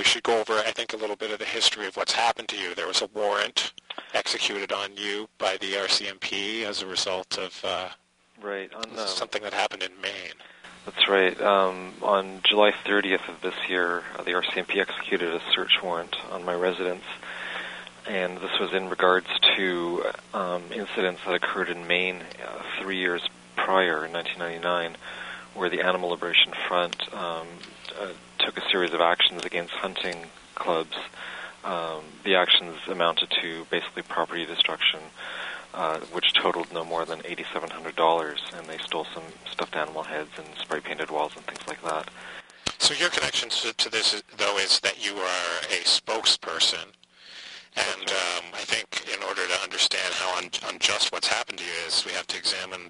we should go over, I think, a little bit of the history of what's happened to you. There was a warrant executed on you by the RCMP as a result of something that happened in Maine. That's right. On July 30th of this year, the RCMP executed a search warrant on my residence, and this was in regards to incidents that occurred in Maine 3 years prior, in 1999, where the Animal Liberation Front took a series of actions against hunting clubs. The actions amounted to basically property destruction, which totaled no more than $8,700, and they stole some stuffed animal heads and spray-painted walls and things like that. So your connection to this, though, is that you are a spokesperson, and I think in order to understand how unjust what's happened to you is, we have to examine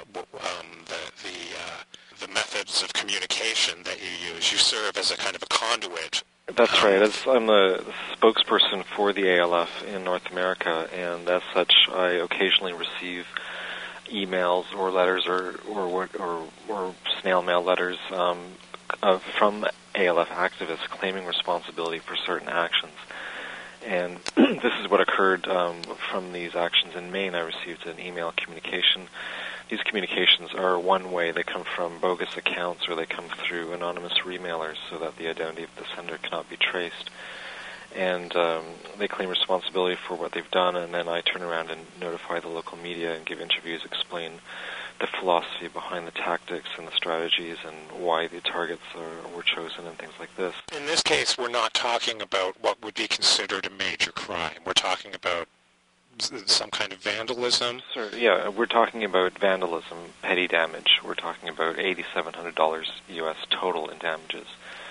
the methods of communication that you use. You serve as a kind of a conduit. That's right. I'm a spokesperson for the ALF in North America, and as such, I occasionally receive emails or letters or snail mail letters from ALF activists claiming responsibility for certain actions. And this is what occurred from these actions in Maine. I received an email communication. These communications are one way. They come from bogus accounts, or they come through anonymous remailers so that the identity of the sender cannot be traced. And they claim responsibility for what they've done, and then I turn around and notify the local media and give interviews, explain the philosophy behind the tactics and the strategies and why the targets were chosen and things like this. In this case, we're not talking about what would be considered a major crime. We're talking about some kind of vandalism? Sure, yeah, we're talking about vandalism, petty damage. We're talking about $8,700 U.S. total in damages.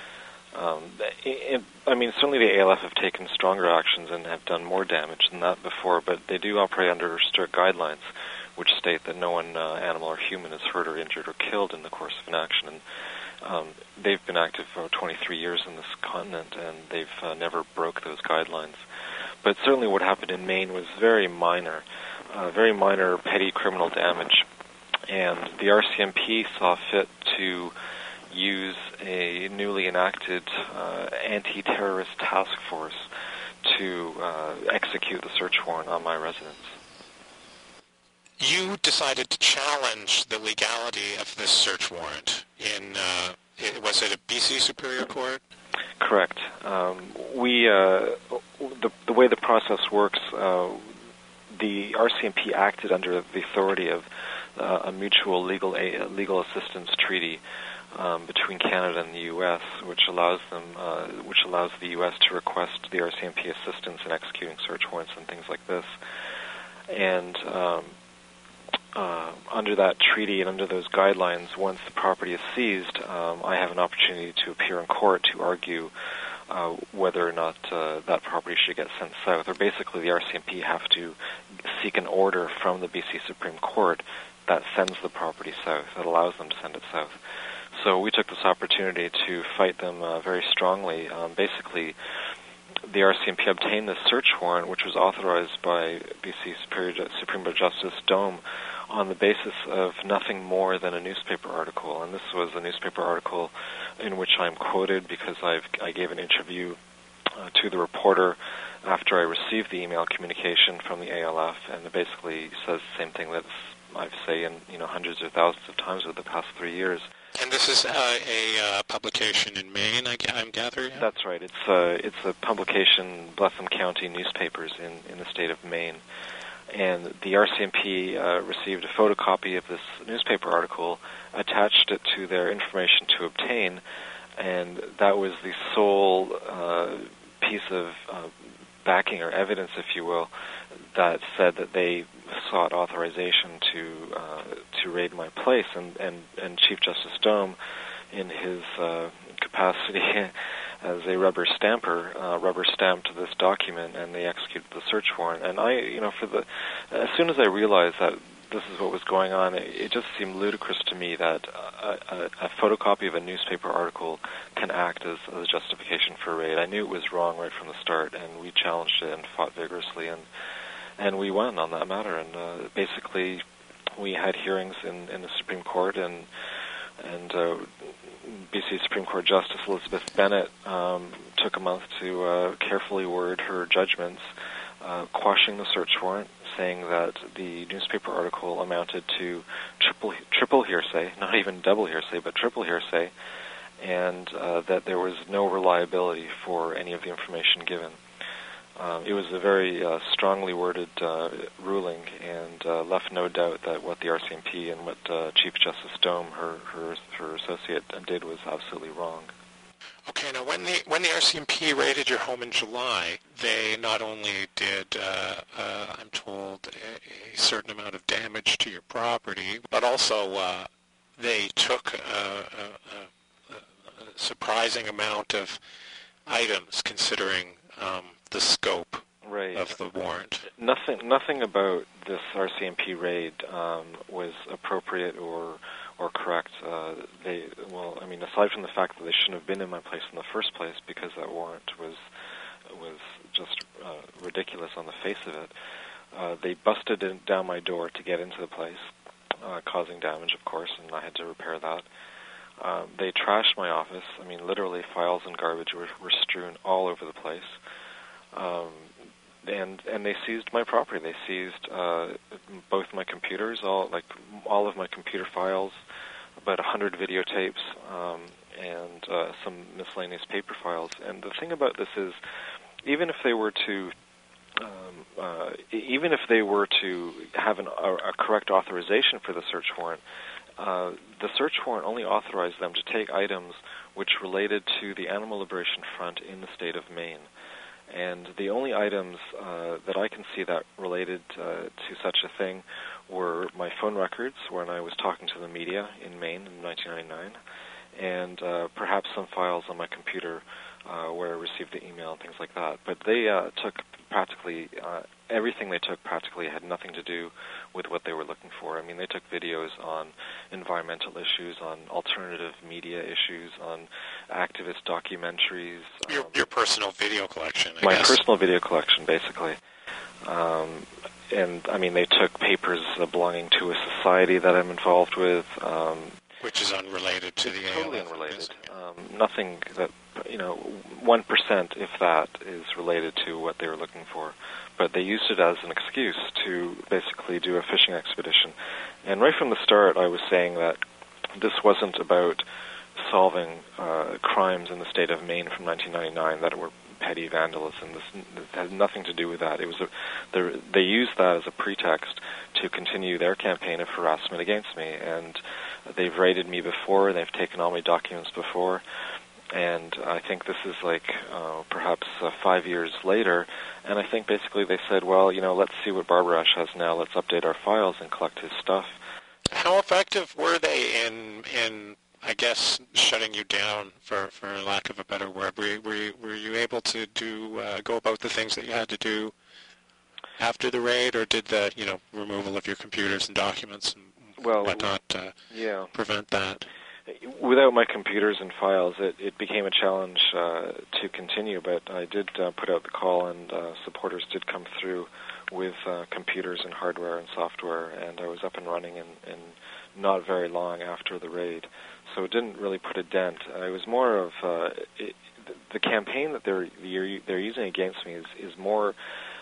Certainly the ALF have taken stronger actions and have done more damage than that before, but they do operate under strict guidelines, which state that no one, animal or human, is hurt or injured or killed in the course of an action. And they've been active for 23 years in this continent, and they've never broke those guidelines. But certainly what happened in Maine was very minor petty criminal damage. And the RCMP saw fit to use a newly enacted anti-terrorist task force to execute the search warrant on my residence. You decided to challenge the legality of this search warrant in, was it a BC Superior Court? Correct. The way the process works, the RCMP acted under the authority of a mutual legal assistance treaty between Canada and the U.S., which allows the U.S. to request the RCMP assistance in executing search warrants and things like this. And under that treaty and under those guidelines, once the property is seized, I have an opportunity to appear in court to argue whether or not that property should get sent south. Or basically, the RCMP have to seek an order from the BC Supreme Court that sends the property south, that allows them to send it south. So we took this opportunity to fight them very strongly. Basically, the RCMP obtained this search warrant, which was authorized by BC Supreme Court Justice Dome, on the basis of nothing more than a newspaper article. And this was a newspaper article in which I'm quoted because I gave an interview to the reporter after I received the email communication from the ALF, and it basically says the same thing that I've said hundreds or thousands of times over the past 3 years. And this is a publication in Maine, I'm gathering? That's right. It's a publication, Bluffton County Newspapers in the state of Maine. And the RCMP received a photocopy of this newspaper article, attached it to their information to obtain, and that was the sole piece of backing or evidence, if you will, that said that they sought authorization to raid my place. And Chief Justice Dome, in his capacity as a rubber stamper, rubber stamped this document, and they executed the search warrant. And as soon as I realized that this is what was going on, it just seemed ludicrous to me that a photocopy of a newspaper article can act as a justification for a raid. I knew it was wrong right from the start, and we challenged it and fought vigorously, and we won on that matter. And basically, we had hearings in the Supreme Court, and BC Supreme Court Justice Elizabeth Bennett took a month to carefully word her judgments, quashing the search warrant, saying that the newspaper article amounted to triple hearsay, not even double hearsay, but triple hearsay, and that there was no reliability for any of the information given. It was a very strongly worded ruling, and left no doubt that what the RCMP and what Chief Justice Dome, her associate, did was absolutely wrong. Okay, now when the RCMP raided your home in July, they not only did, I'm told, a certain amount of damage to your property, but also they took a surprising amount of items, considering the scope of the warrant. Nothing about this RCMP raid was appropriate or correct. Aside from the fact that they shouldn't have been in my place in the first place, because that warrant was just ridiculous on the face of it. They busted down my door to get into the place, causing damage, of course, and I had to repair that. They trashed my office. I mean, literally, files and garbage were strewn all over the place. And they seized my property. They seized both my computers, all of my computer files, about 100 videotapes, and some miscellaneous paper files. And the thing about this is, even if they were to have a correct authorization for the search warrant, the search warrant only authorized them to take items which related to the Animal Liberation Front in the state of Maine. And the only items that I can see that related to such a thing were my phone records when I was talking to the media in Maine in 1999, and perhaps some files on my computer where I received the email and things like that. But they took practically everything they took practically had nothing to do with what they were looking for. I mean, they took videos on environmental issues, on alternative media issues, on activist documentaries. Your personal video collection, I my guess. Personal video collection, basically. And, I mean, they took papers belonging to a society that I'm involved with. Which is unrelated to the ALF. Totally unrelated. Nothing that, 1%, if that, is related to what they were looking for. But they used it as an excuse to basically do a fishing expedition. And right from the start, I was saying that this wasn't about solving crimes in the state of Maine from 1999 that were petty vandalism. This had nothing to do with that. It was they used that as a pretext to continue their campaign of harassment against me. And they've raided me before, they've taken all my documents before, and I think this is perhaps 5 years later, and I think basically they said, well, let's see what Barbarash has now, let's update our files and collect his stuff. How effective were they in I guess, shutting you down, for lack of a better word? Were you able to go about the things that you had to do after the raid, or did the removal of your computers and documents and whatnot prevent that? Without my computers and files, it became a challenge to continue, but I did put out the call, and supporters did come through with computers and hardware and software, and I was up and running in not very long after the raid. So it didn't really put a dent. It was more of the campaign that they're using against me is more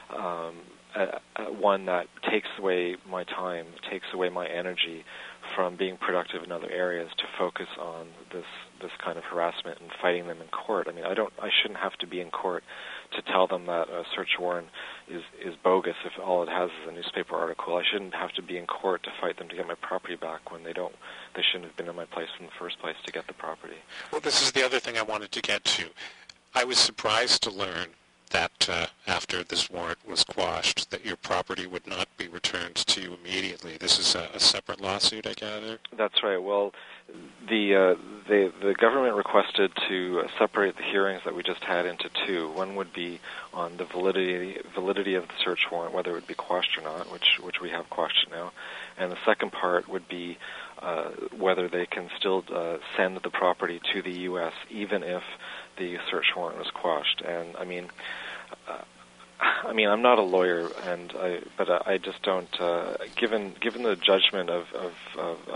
one that takes away my time, takes away my energy from being productive in other areas to focus on this kind of harassment and fighting them in court. I mean, I shouldn't have to be in court to tell them that a search warrant is bogus if all it has is a newspaper article. I shouldn't have to be in court to fight them to get my property back when they shouldn't have been in my place in the first place to get the property. Well, this is the other thing I wanted to get to. I was surprised to learn that after this warrant was quashed, that your property would not be returned to you immediately. This is a separate lawsuit, I gather? That's right. Well, the government requested to separate the hearings that we just had into two. One would be on the validity of the search warrant, whether it would be quashed or not, which we have quashed it now. And the second part would be whether they can still send the property to the U.S. even if the search warrant was quashed. And I mean, I'm not a lawyer, but I just don't. Given the judgment of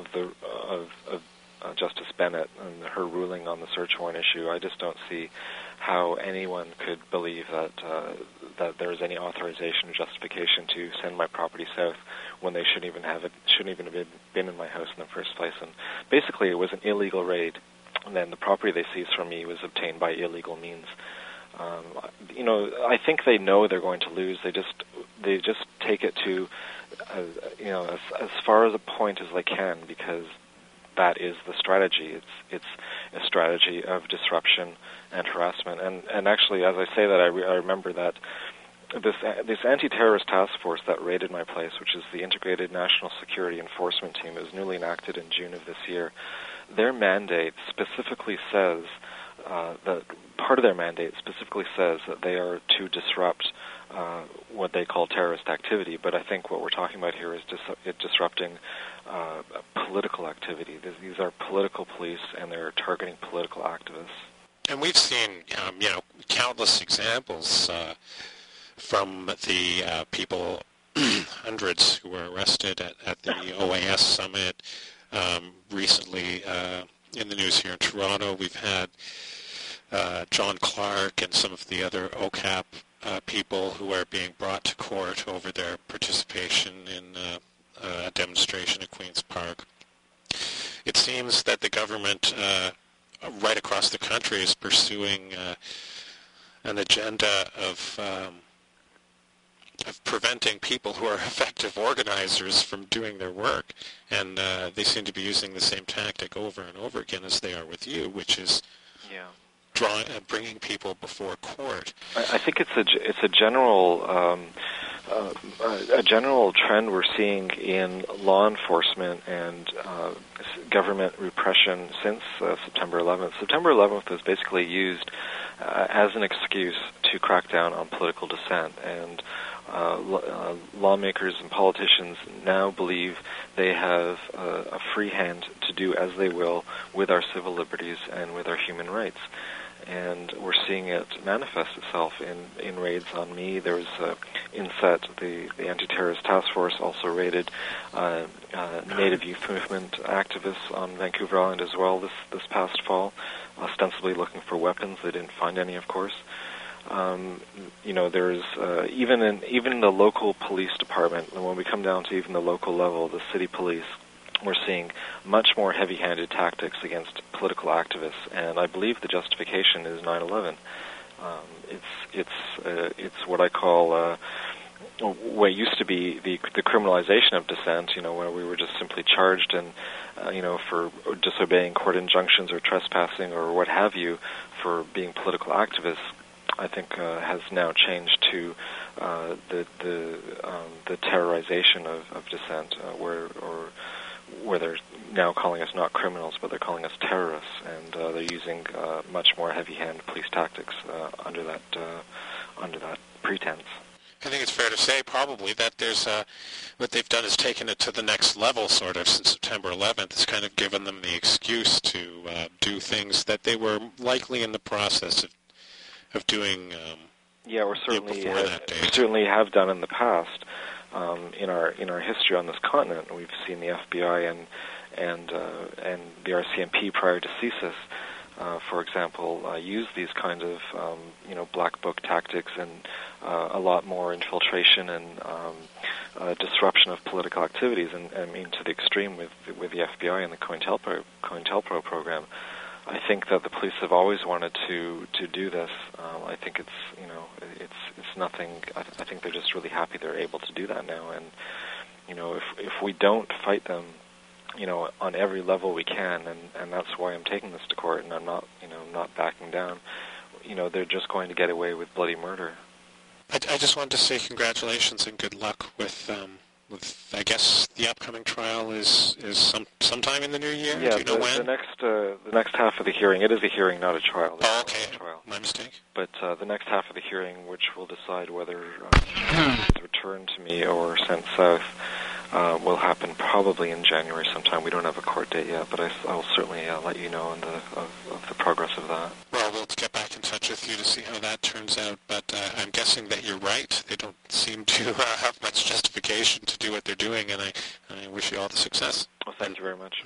Justice Bennett and her ruling on the search warrant issue, I just don't see how anyone could believe that there was any authorization or justification to send my property south when they shouldn't even have been in my house in the first place. And basically, it was an illegal raid, and then the property they seized from me was obtained by illegal means. I think they know they're going to lose. They just take it to as far as a point as they can, because that is the strategy. It's a strategy of disruption and harassment. And actually, as I say that, I remember that this anti-terrorist task force that raided my place, which is the Integrated National Security Enforcement Team, it was newly enacted in June of this year. Their mandate specifically says that part of their mandate specifically says that they are to disrupt what they call terrorist activity. But I think what we're talking about here is disrupting political activity. These are political police, and they're targeting political activists. And we've seen, countless examples from the people, hundreds who were arrested at the OAS summit. Recently, in the news here in Toronto, we've had John Clark and some of the other OCAP people who are being brought to court over their participation in a demonstration at Queen's Park. It seems that the government right across the country is pursuing an agenda of preventing people who are effective organizers from doing their work, and they seem to be using the same tactic over and over again as they are with you, which is bringing people before court. I think it's a general trend we're seeing in law enforcement and government repression since September 11th. September 11th was basically used as an excuse to crack down on political dissent, and lawmakers and politicians now believe they have a free hand to do as they will with our civil liberties and with our human rights. And we're seeing it manifest itself in raids on me. There was INSET, the anti-terrorist task force, also raided Native Youth Movement activists on Vancouver Island as well this past fall, ostensibly looking for weapons. They didn't find any, of course. There's even in the local police department, and when we come down to even the local level, the city police, we're seeing much more heavy-handed tactics against political activists, and I believe the justification is 9/11. It's what I call what used to be the criminalization of dissent. Where we were just simply charged and for disobeying court injunctions or trespassing or what have you for being political activists. I think has now changed to the terrorization of dissent, where they're now calling us not criminals, but they're calling us terrorists, and they're using much more heavy-handed police tactics under that pretense. I think it's fair to say probably that there's what they've done is taken it to the next level, sort of, since September 11th. It's kind of given them the excuse to do things that they were likely in the process of doing. We're certainly have done in the past. In our history on this continent, we've seen the FBI and the RCMP prior to CSIS, for example, use these kinds of black book tactics and a lot more infiltration and disruption of political activities, and I mean to the extreme with the FBI and the COINTELPRO program. I think that the police have always wanted to do this. I think it's nothing. I think they're just really happy they're able to do that now. And if we don't fight them, on every level we can, and that's why I'm taking this to court, and I'm not backing down. They're just going to get away with bloody murder. I just wanted to say congratulations and good luck with I guess the upcoming trial is sometime in the new year. Yeah, do you know when? The next half of the hearing. It is a hearing, not a trial. Oh, okay. My mistake. But the next half of the hearing, which will decide whether it's returned to me or sent south, will happen probably in January sometime. We don't have a court date yet, but I'll certainly let you know of the progress of that. Well, we'll get back in touch with you to see how that turns out, but I'm guessing that you're right. They don't seem to have much justification to do what they're doing, and I wish you all the success. Well, thank you very much.